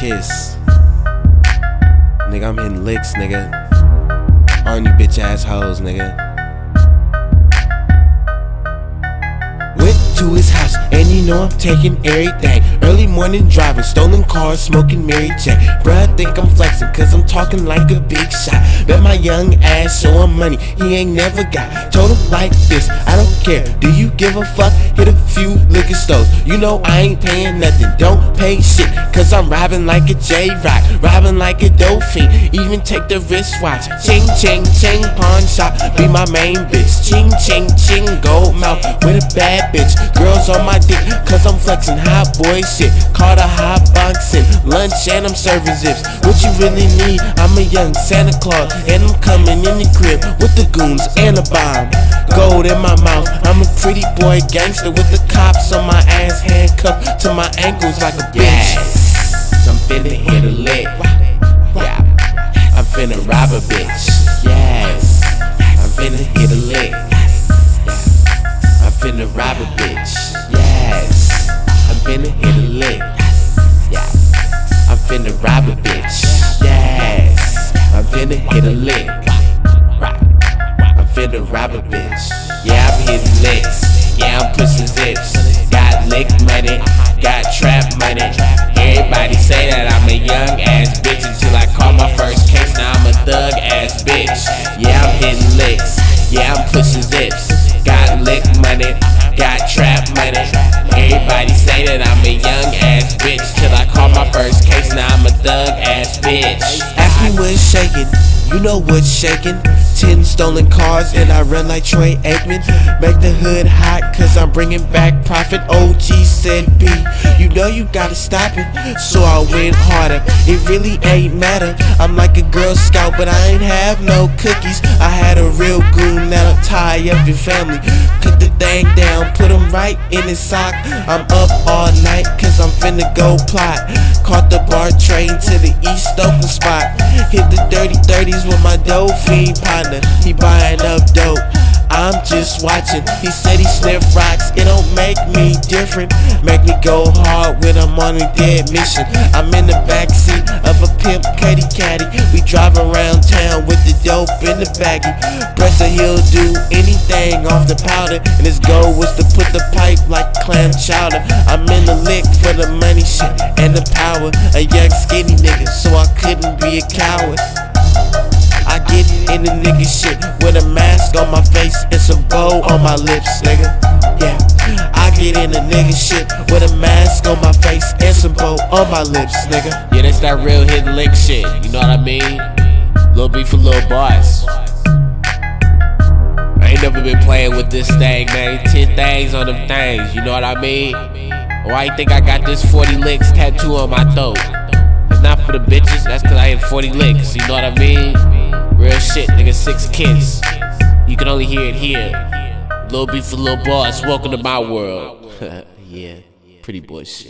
Kiss. Nigga, I'm hitting licks, nigga. On you bitch ass hoes, nigga. Went to his house, and you know I'm taking everything. Early morning driving, stolen cars, smoking Mary J. Bruh, think I'm flexing, cause I'm talking like a big shot. Bet my young ass show him money he ain't never got. Told him like this, I don't care, do you give a fuck? Hit a few liquor stores, you know I ain't paying nothing. Don't pay shit, cause I'm robbing like a J-Rock, robbing like a Dolphin. Even take the wristwatch. Ching, ching, ching, pawn shop, be my main bitch. Ching, ching, ching, gold mouth with a bad bitch. Girls on my dick, cause I'm flexing hot boy shit. Caught a hot boxing lunch and I'm serving zips. What you really need? I'm a young Santa Claus, and I'm coming in the crib with the goons and a bomb. Gold in my mouth, I'm a pretty boy gangster with the cops on my ass, handcuffed to my ankles like a bitch. Yes, I'm finna hit a lick. Yeah, I'm finna rob a bitch. Yes, I'm finna hit a lick. Yeah, I'm finna rob a bitch. Yes, I'm finna hit a lick. Yeah, I'm finna rob a bitch. Yes, I'm finna hit a lick. I'm finna rob a bitch. Yeah, I'm hitting licks. Yeah, I'm pushing zips. Got lick money, got trap money. Everybody say that I'm a young ass bitch until I call my first case. Now I'm a thug ass bitch. Yeah, I'm hitting licks. Yeah, I'm pushing zips. Got lick money, got trap money. Everybody say that I'm a young ass bitch till I call my first case. Now I'm a thug ass bitch. Ask me what's shaking, you know what's shaking. 10 stolen cars and I run like Troy Aikman. Make the hood hot cause I'm bringing back profit. OG said B, you know you gotta stop it. So I went harder, it really ain't matter. I'm like a Girl Scout but I ain't have no cookies. I had a real goon that'll tie up your family. Cut the thing down, put him right in his sock. I'm up all night cause I'm finna go plot. Caught the bar train to the East Oakland spot. Hit the dirty 30s with my dope fiend partner. He buying up dope, I'm just watching. He said he sniff rocks, it don't make me different. Make me go hard when I'm on a dead mission. I'm in the backseat of a pimp Katy Caddy. We drive around town with the dope in the baggie. Pressure, he'll do anything off the powder, and his goal was to put the pipe like clam chowder. I'm in the lick for the money shit and the power. A young skinny nigga, so I couldn't be a coward. I get in the nigga shit with a mask on my face and some bow on my lips, nigga. Yeah, I get in the nigga shit with a mask on my face and some bow on my lips, nigga. Yeah, that's that real hidden lick shit, you know what I mean? Lil B for Lil Boss. I ain't never been playing with this thing, man. 10 things on them things, you know what I mean? Why you think I got this 40 licks tattoo on my throat? It's not for the bitches, that's cause I hit 40 licks, you know what I mean? Real shit, nigga, 6 kids. You can only hear it here. Lil B for Lil Boss, welcome to my world. Yeah, pretty boy shit.